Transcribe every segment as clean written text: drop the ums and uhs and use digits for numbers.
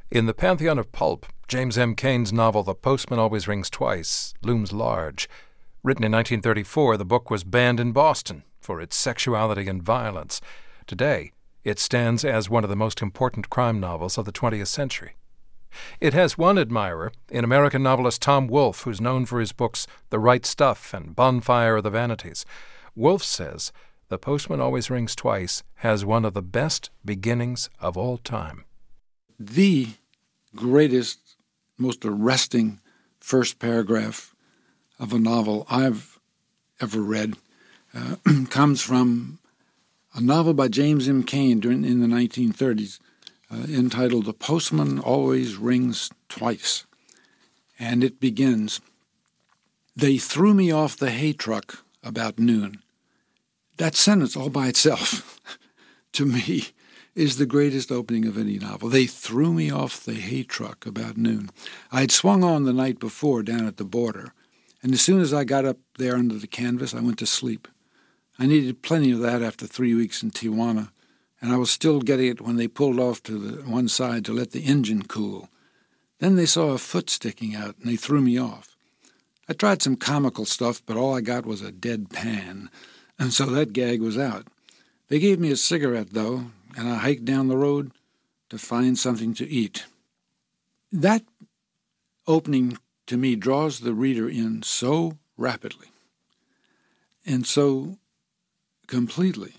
In the pantheon of pulp, James M. Cain's novel The Postman Always Rings Twice looms large. Written in 1934, the book was banned in Boston for its sexuality and violence. Today, it stands as one of the most important crime novels of the 20th century. It has one admirer in American novelist Tom Wolfe, who's known for his books The Right Stuff and Bonfire of the Vanities. Wolfe says The Postman Always Rings Twice has one of the best beginnings of all time. The greatest, most arresting first paragraph of a novel I've ever read comes from a novel by James M. Cain in the 1930s entitled The Postman Always Rings Twice. And it begins, "They threw me off the hay truck about noon." That sentence all by itself, to me, is the greatest opening of any novel. They threw me off the hay truck about noon. I had swung on the night before down at the border, and as soon as I got up there under the canvas, I went to sleep. I needed plenty of that after 3 weeks in Tijuana, and I was still getting it when they pulled off to the one side to let the engine cool. Then they saw a foot sticking out, and they threw me off. I tried some comical stuff, but all I got was a dead pan, and so that gag was out. They gave me a cigarette, though, and I hiked down the road to find something to eat. That opening, to me, draws the reader in so rapidly and so completely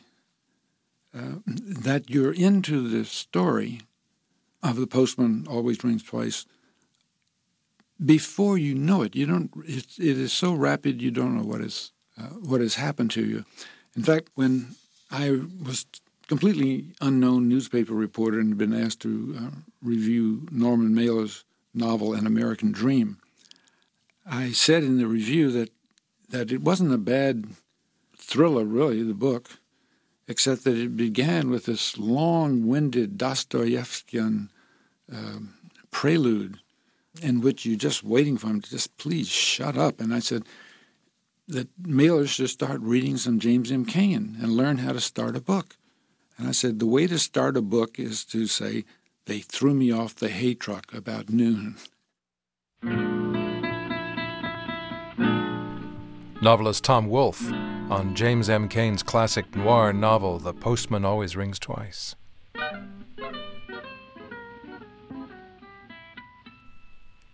that you're into the story of The Postman Always Rings Twice before you know it. It is so rapid you don't know what has happened to you. In fact, when I was completely unknown newspaper reporter and had been asked to review Norman Mailer's novel An American Dream, I said in the review that it wasn't a bad thriller, really, the book, except that it began with this long-winded Dostoevskian prelude in which you're just waiting for him to just please shut up. And I said that Mailer should start reading some James M. Cain and learn how to start a book. And I said, the way to start a book is to say, they threw me off the hay truck about noon. Novelist Tom Wolfe on James M. Cain's classic noir novel, The Postman Always Rings Twice.